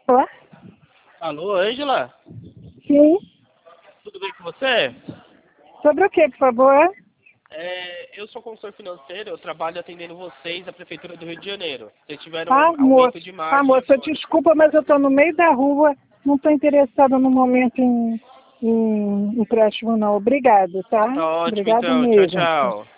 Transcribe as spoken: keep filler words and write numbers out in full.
Olá? Alô, Ângela? Sim. Tudo bem com você? Sobre o que, por favor? É, eu sou consultor financeiro, eu trabalho atendendo vocês, a Prefeitura do Rio de Janeiro. Vocês tiveram Ah, um moça. aumento de Ah, margem moça, agora. desculpa, mas eu estou no meio da rua. Não estou interessada no momento em, em empréstimo, não. Obrigado, tá? Tá ótimo Obrigado então, tchau, mesmo. tchau.